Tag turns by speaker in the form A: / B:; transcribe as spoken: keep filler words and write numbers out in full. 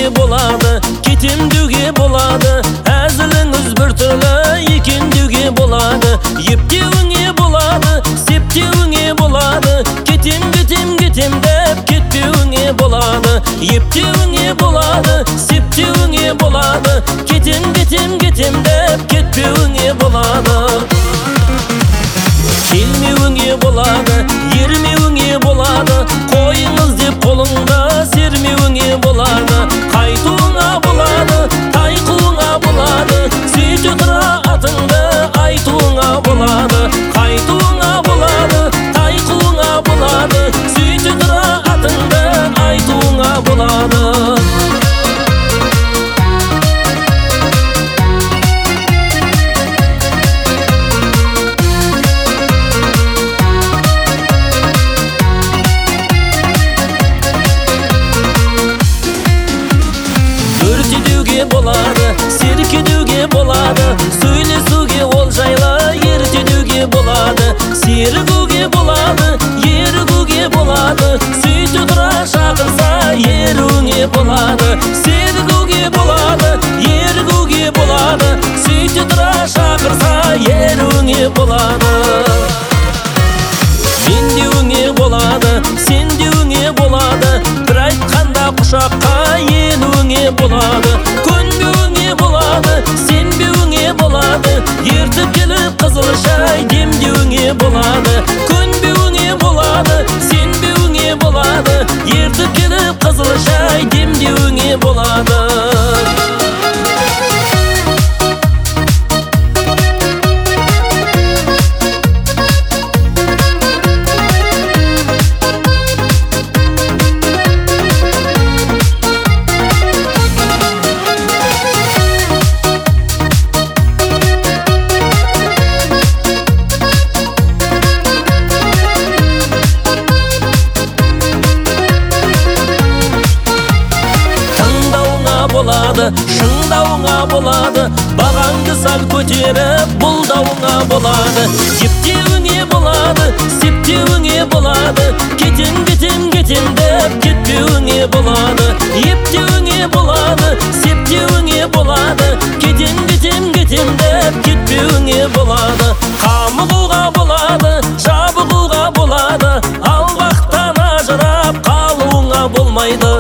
A: болады, кетем деуге болады, әзіліңіз бір түрлі екен деуге болады. Ептеуіңе болады, септеуіңе болады, кетем кетем кетем деп кетпеуіңе болады. Ептеуіңе болады, септеуіңе болады, кетем кетем кетем деп кетпеуіңе болады. Келмеуіңе болады, ермеуіңе болады, қойыңыз деп қолыңда сермеуіңе болады. Қайтуыңа болады, тайқуыңа болады, сөйте тұра атыңды айтуыңа болады. Қайтуыңа болады, тайқуыңа болады, сөйте тұра атыңды айтуыңа болады. Болады, серке деуге болады, сөйлесуге ол жайлы ерте деуге болады. Серігуге болады, ерігуге болады, сөйте тұра шақырса еруіңе болады. Серігуге болады, ерігуге болады, сөйте тұра шақырса еруіңе болады. Мен деуіңе болады, сен деуіңе болады, бір айтқанда құшаққа енуіңе болады. Көнбеуіңе болады, сенбеуіңе болады, ертіп келіп қызыл шай демдеуіңе болады. Көнбеуіңе болады, сенбеуіңе болады, ертіп келіп қызыл шай демдеуіңе болады. Болады, шыңдауыңа болады, бағаңды сәл көтеріп бұлдауыңа болады. Ептеуіңе болады, септеуіңе болады, кетем кетем кетем деп кетпеуіңе болады. Ептеуіңе болады, септеуіңе болады, кетем кетем кетем деп кетпеуіңе болады. Қамығуға болады, жабығуға болады, ал уақыттан ажырап қалуыңа болмайды.